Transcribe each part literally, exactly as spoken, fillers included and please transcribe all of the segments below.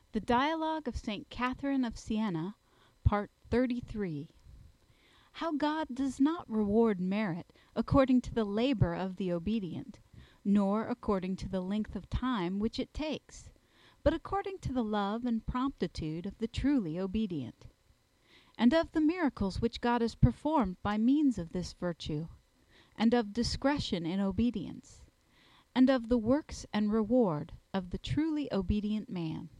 The Dialogue of Saint Catherine of Siena, Part thirty-three. How God does not reward merit according to the labor of the obedient, nor according to the length of time which it takes, but according to the love and promptitude of the truly obedient; and of the miracles which God has performed by means of this virtue, and of discretion in obedience, and of the works and reward of the truly obedient man.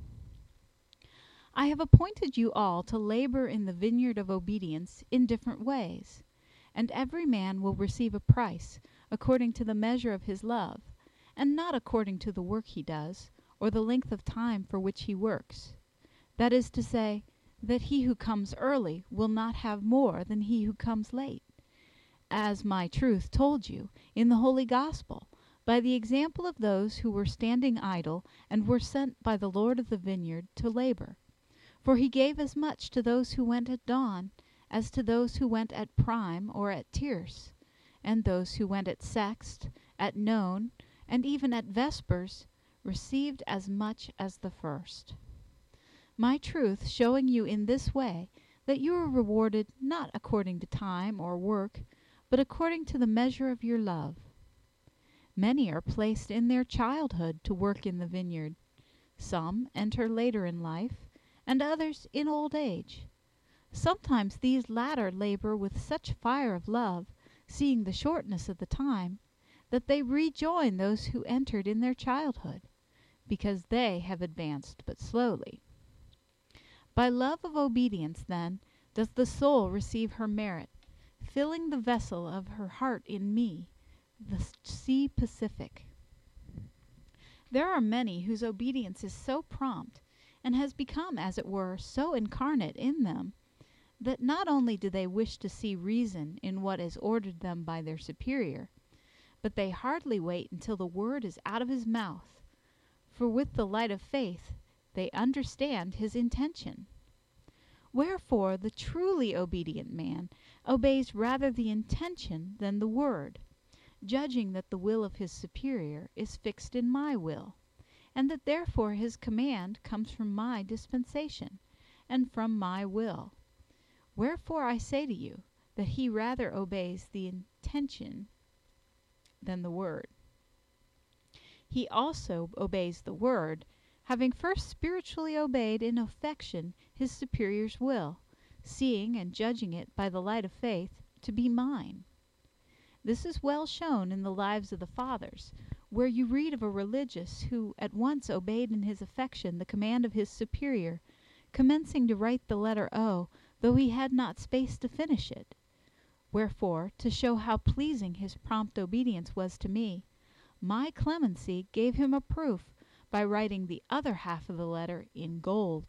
I have appointed you all to labor in the vineyard of obedience in different ways, and every man will receive a price according to the measure of his love, and not according to the work he does, or the length of time for which he works. That is to say, that he who comes early will not have more than he who comes late, as my truth told you in the Holy Gospel, by the example of those who were standing idle and were sent by the Lord of the vineyard to labor. For he gave as much to those who went at dawn as to those who went at prime or at tierce, and those who went at sext, at noon, and even at vespers, received as much as the first. My truth showing you in this way that you are rewarded not according to time or work, but according to the measure of your love. Many are placed in their childhood to work in the vineyard. Some enter later in life, and others in old age. Sometimes these latter labor with such fire of love, seeing the shortness of the time, that they rejoin those who entered in their childhood, because they have advanced but slowly. By love of obedience, then, does the soul receive her merit, filling the vessel of her heart in me, the sea Pacific. There are many whose obedience is so prompt, and has become, as it were, so incarnate in them, that not only do they wish to see reason in what is ordered them by their superior, but they hardly wait until the word is out of his mouth, for with the light of faith they understand his intention. Wherefore the truly obedient man obeys rather the intention than the word, judging that the will of his superior is fixed in my will, and that therefore his command comes from my dispensation, and from my will. Wherefore I say to you, that he rather obeys the intention than the word. He also obeys the word, having first spiritually obeyed in affection his superior's will, seeing and judging it by the light of faith to be mine. This is well shown in the lives of the fathers, where you read of a religious who at once obeyed in his affection the command of his superior, commencing to write the letter O, though he had not space to finish it. Wherefore, to show how pleasing his prompt obedience was to me, my clemency gave him a proof by writing the other half of the letter in gold.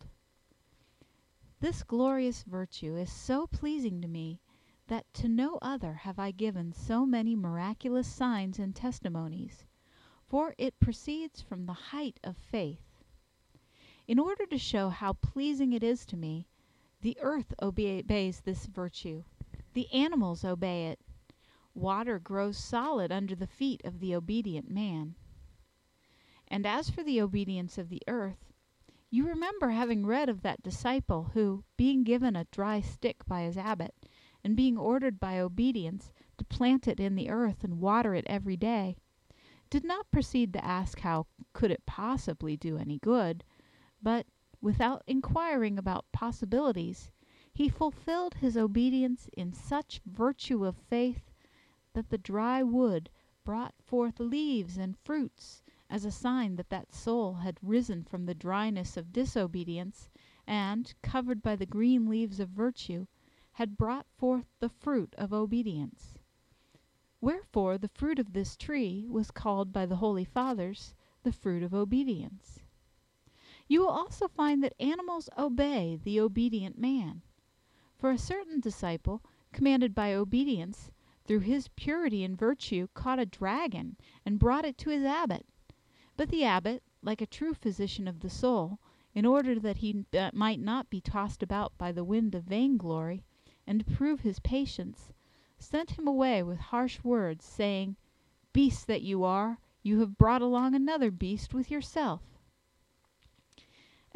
This glorious virtue is so pleasing to me that to no other have I given so many miraculous signs and testimonies, for it proceeds from the height of faith. In order to show how pleasing it is to me, the earth obeys this virtue, the animals obey it, water grows solid under the feet of the obedient man. And as for the obedience of the earth, you remember having read of that disciple who, being given a dry stick by his abbot, and being ordered by obedience to plant it in the earth and water it every day, did not proceed to ask how could it possibly do any good, but, without inquiring about possibilities, he fulfilled his obedience in such virtue of faith that the dry wood brought forth leaves and fruits, as a sign that that soul had risen from the dryness of disobedience, and, covered by the green leaves of virtue, had brought forth the fruit of obedience. Wherefore the fruit of this tree was called by the Holy Fathers the fruit of obedience. You will also find that animals obey the obedient man. For a certain disciple, commanded by obedience, through his purity and virtue caught a dragon and brought it to his abbot. But the abbot, like a true physician of the soul, in order that he might not be tossed about by the wind of vainglory, and to prove his patience, sent him away with harsh words, saying, "Beast that you are, you have brought along another beast with yourself."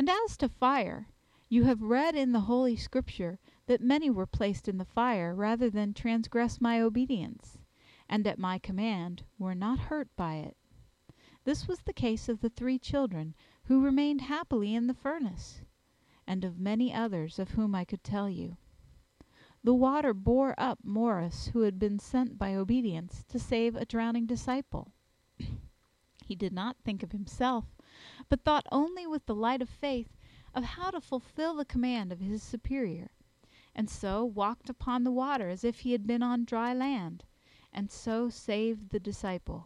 And as to fire, you have read in the Holy Scripture that many were placed in the fire rather than transgress my obedience, and at my command were not hurt by it. This was the case of the three children who remained happily in the furnace, and of many others of whom I could tell you. The water bore up Morris, who had been sent by obedience to save a drowning disciple. He did not think of himself, but thought only with the light of faith of how to fulfill the command of his superior, and so walked upon the water as if he had been on dry land, and so saved the disciple.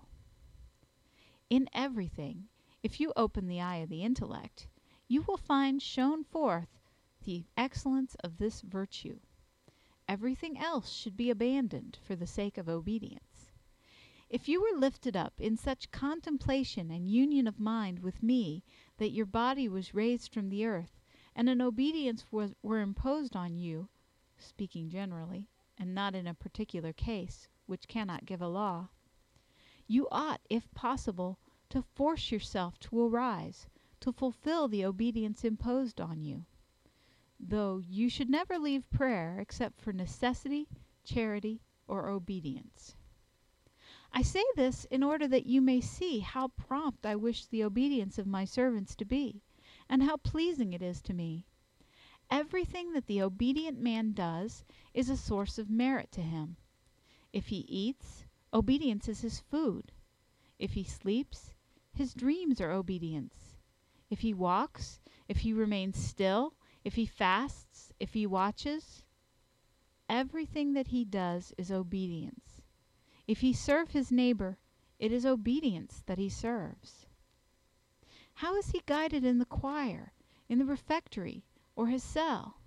In everything, if you open the eye of the intellect, you will find shown forth the excellence of this virtue. Everything else should be abandoned for the sake of obedience. If you were lifted up in such contemplation and union of mind with me that your body was raised from the earth, and an obedience was, were imposed on you, speaking generally, and not in a particular case, which cannot give a law, you ought, if possible, to force yourself to arise, to fulfill the obedience imposed on you, though you should never leave prayer except for necessity, charity, or obedience. I say this in order that you may see how prompt I wish the obedience of my servants to be, and how pleasing it is to me. Everything that the obedient man does is a source of merit to him. If he eats, obedience is his food. If he sleeps, his dreams are obedience. If he walks, if he remains still, if he fasts, if he watches, everything that he does is obedience. If he serve his neighbor, it is obedience that he serves. How is he guided in the choir, in the refectory, or his cell?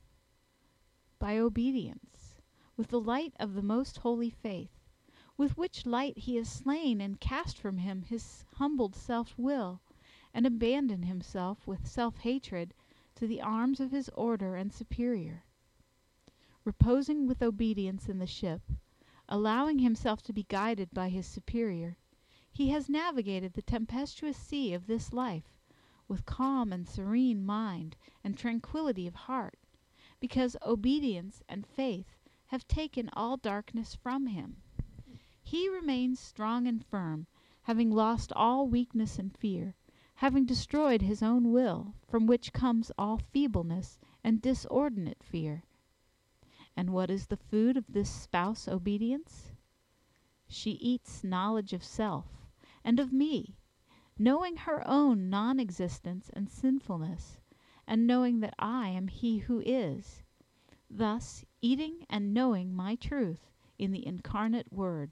By obedience, with the light of the most holy faith, with which light he has slain and cast from him his humbled self-will, and abandoned himself with self-hatred to the arms of his order and superior. Reposing with obedience in the ship, allowing himself to be guided by his superior, he has navigated the tempestuous sea of this life with calm and serene mind and tranquillity of heart, because obedience and faith have taken all darkness from him. He remains strong and firm, having lost all weakness and fear, having destroyed his own will, from which comes all feebleness and disordinate fear. And what is the food of this spouse obedience? She eats knowledge of self, and of me, knowing her own non-existence and sinfulness, and knowing that I am he who is, thus eating and knowing my truth in the incarnate Word.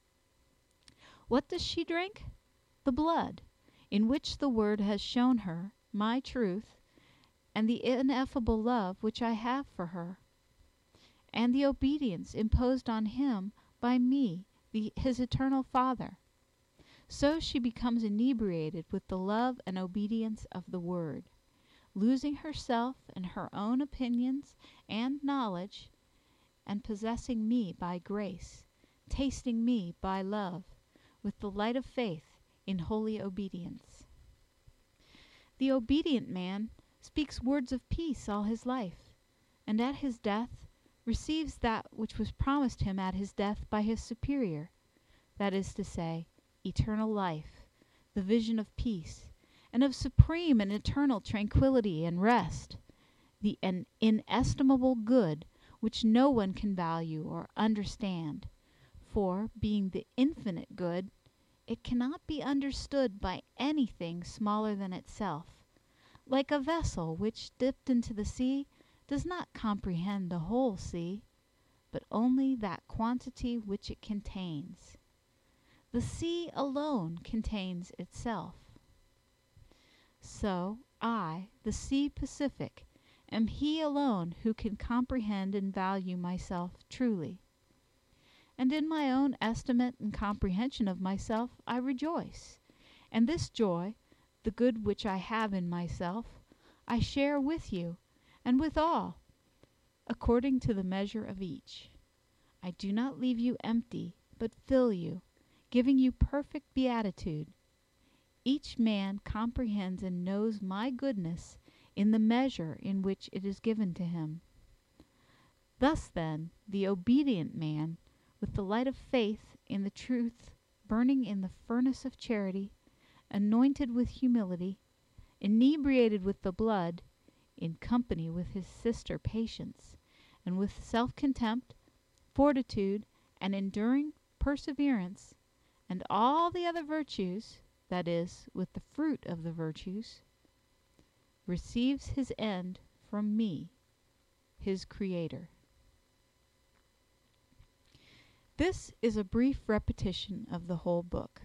What does she drink? The blood, in which the Word has shown her my truth, and the ineffable love which I have for her, and the obedience imposed on him by me, the, his eternal Father. So she becomes inebriated with the love and obedience of the Word, losing herself in her own opinions and knowledge, and possessing me by grace, tasting me by love, with the light of faith in holy obedience. The obedient man speaks words of peace all his life, and at his death receives that which was promised him at his death by his superior, that is to say, eternal life, the vision of peace, and of supreme and eternal tranquillity and rest, the an inestimable good which no one can value or understand, for, being the infinite good, it cannot be understood by anything smaller than itself, like a vessel which, dipped into the sea, does not comprehend the whole sea, but only that quantity which it contains. The sea alone contains itself. So I, the sea Pacific, am he alone who can comprehend and value myself truly. And in my own estimate and comprehension of myself I rejoice, and this joy, the good which I have in myself, I share with you, and with all, according to the measure of each. I do not leave you empty, but fill you, giving you perfect beatitude. Each man comprehends and knows my goodness in the measure in which it is given to him. Thus, then, the obedient man, with the light of faith in the truth burning in the furnace of charity, anointed with humility, inebriated with the blood, in company with his sister patience, and with self-contempt, fortitude, and enduring perseverance, and all the other virtues, that is, with the fruit of the virtues, receives his end from me, his Creator. This is a brief repetition of the whole book.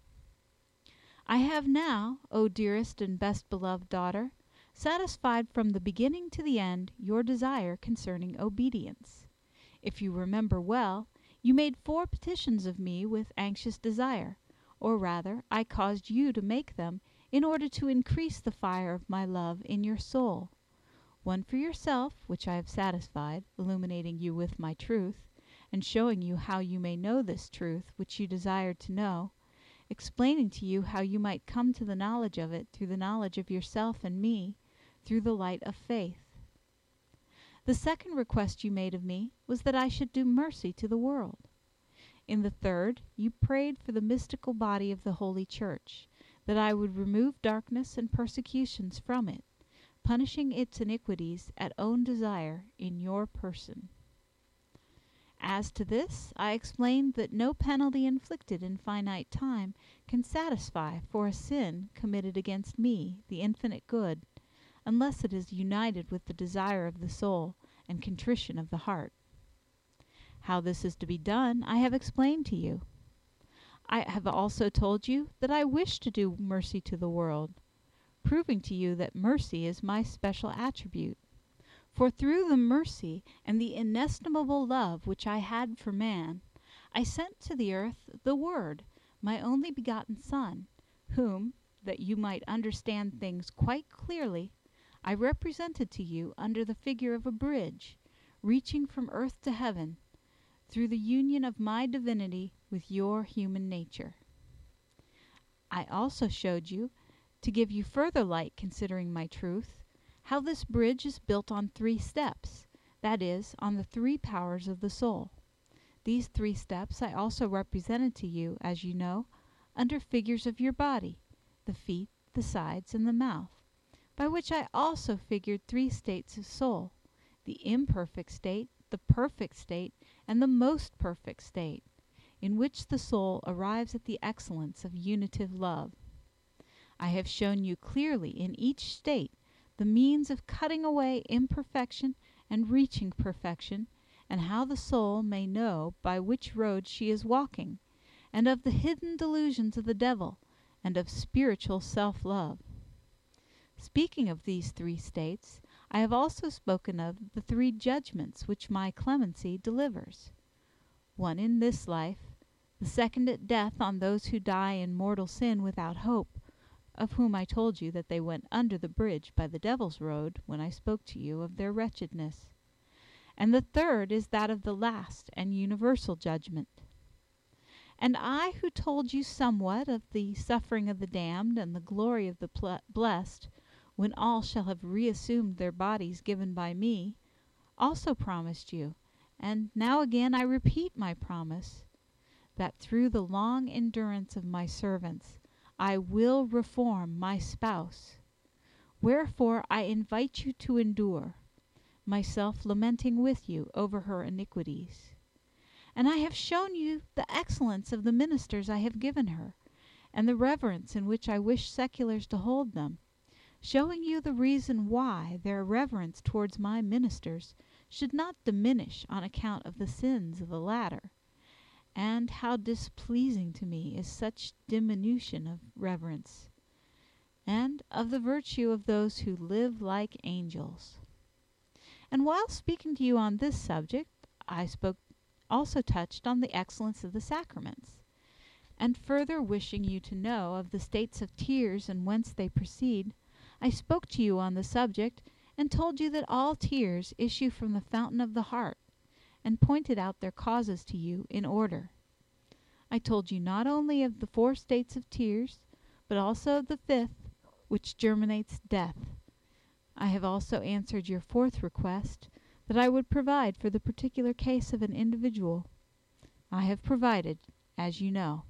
I have now, O dearest and best beloved daughter, satisfied from the beginning to the end your desire concerning obedience. If you remember well, you made four petitions of me with anxious desire, or rather, I caused you to make them in order to increase the fire of my love in your soul. One for yourself, which I have satisfied, illuminating you with my truth, and showing you how you may know this truth which you desired to know, explaining to you how you might come to the knowledge of it through the knowledge of yourself and me, through the light of faith. The second request you made of me was that I should do mercy to the world. In the third, you prayed for the mystical body of the Holy Church, that I would remove darkness and persecutions from it, punishing its iniquities at own desire in your person. As to this, I explained that no penalty inflicted in finite time can satisfy for a sin committed against me, the infinite good, unless it is united with the desire of the soul and contrition of the heart. How this is to be done, I have explained to you. I have also told you that I wish to do mercy to the world, proving to you that mercy is my special attribute. For through the mercy and the inestimable love which I had for man, I sent to the earth the Word, my only begotten Son, whom, that you might understand things quite clearly, I represented to you under the figure of a bridge, reaching from earth to heaven, through the union of my divinity with your human nature. I also showed you, to give you further light considering my truth, how this bridge is built on three steps, that is, on the three powers of the soul. These three steps I also represented to you, as you know, under figures of your body, the feet, the sides, and the mouth, by which I also figured three states of soul, the imperfect state, the perfect state, and the most perfect state, in which the soul arrives at the excellence of unitive love. I have shown you clearly in each state the means of cutting away imperfection and reaching perfection, and how the soul may know by which road she is walking, and of the hidden delusions of the devil, and of spiritual self-love. Speaking of these three states, I have also spoken of the three judgments which my clemency delivers. One in this life, the second at death on those who die in mortal sin without hope, of whom I told you that they went under the bridge by the devil's road when I spoke to you of their wretchedness. And the third is that of the last and universal judgment. And I, who told you somewhat of the suffering of the damned and the glory of the ple- blessed, when all shall have reassumed their bodies given by me, also promised you, and now again I repeat my promise, that through the long endurance of my servants I will reform my spouse. Wherefore I invite you to endure, myself lamenting with you over her iniquities. And I have shown you the excellence of the ministers I have given her, and the reverence in which I wish seculars to hold them, showing you the reason why their reverence towards my ministers should not diminish on account of the sins of the latter, and how displeasing to me is such diminution of reverence, and of the virtue of those who live like angels. And while speaking to you on this subject, I spoke also touched on the excellence of the sacraments, and further wishing you to know of the states of tears and whence they proceed, I spoke to you on the subject, and told you that all tears issue from the fountain of the heart, and pointed out their causes to you in order. I told you not only of the four states of tears, but also of the fifth, which germinates death. I have also answered your fourth request, that I would provide for the particular case of an individual. I have provided, as you know.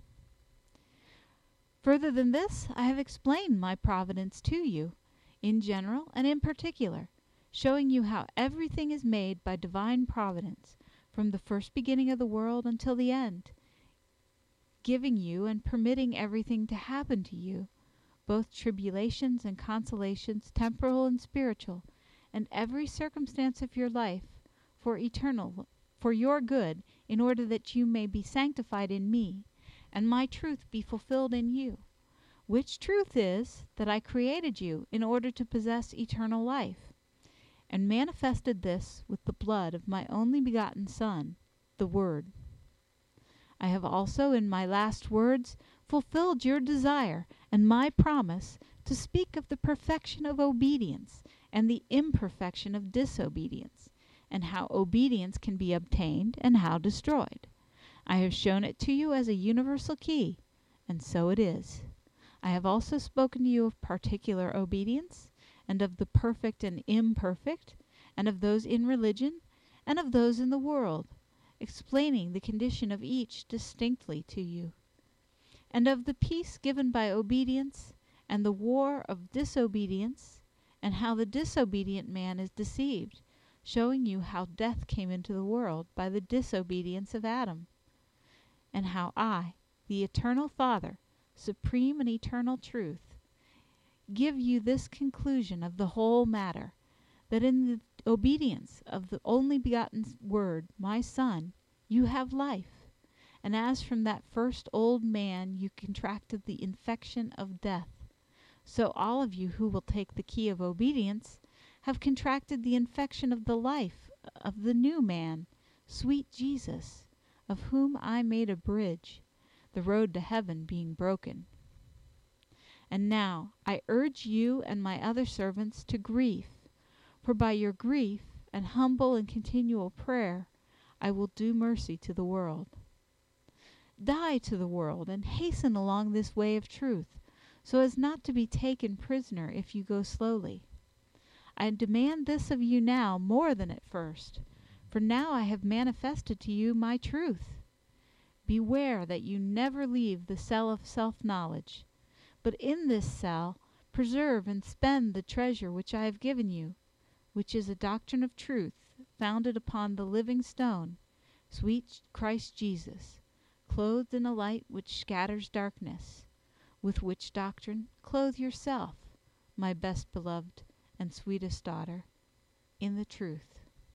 Further than this, I have explained my providence to you, in general and in particular, showing you how everything is made by divine providence, from the first beginning of the world until the end, giving you and permitting everything to happen to you, both tribulations and consolations, temporal and spiritual, and every circumstance of your life, for eternal, for your good, in order that you may be sanctified in me, and my truth be fulfilled in you, which truth is, that I created you in order to possess eternal life, and manifested this with the blood of my only begotten Son, the Word. I have also in my last words fulfilled your desire and my promise to speak of the perfection of obedience and the imperfection of disobedience, and how obedience can be obtained and how destroyed. I have shown it to you as a universal key, and so it is. I have also spoken to you of particular obedience, and of the perfect and imperfect, and of those in religion, and of those in the world, explaining the condition of each distinctly to you, and of the peace given by obedience, and the war of disobedience, and how the disobedient man is deceived, showing you how death came into the world by the disobedience of Adam, and how I, the eternal Father, supreme and eternal truth, give you this conclusion of the whole matter, that in the obedience of the only begotten Word, my Son, you have life, and as from that first old man you contracted the infection of death, so all of you who will take the key of obedience have contracted the infection of the life of the new man, sweet Jesus, of whom I made a bridge, the road to heaven being broken. And now I urge you and my other servants to grief, for by your grief and humble and continual prayer I will do mercy to the world. Die to the world, and hasten along this way of truth, so as not to be taken prisoner if you go slowly. I demand this of you now more than at first, for now I have manifested to you my truth. Beware that you never leave the cell of self-knowledge, but in this cell preserve and spend the treasure which I have given you, which is a doctrine of truth, founded upon the living stone, sweet Christ Jesus, clothed in a light which scatters darkness, with which doctrine clothe yourself, my best beloved and sweetest daughter, in the truth.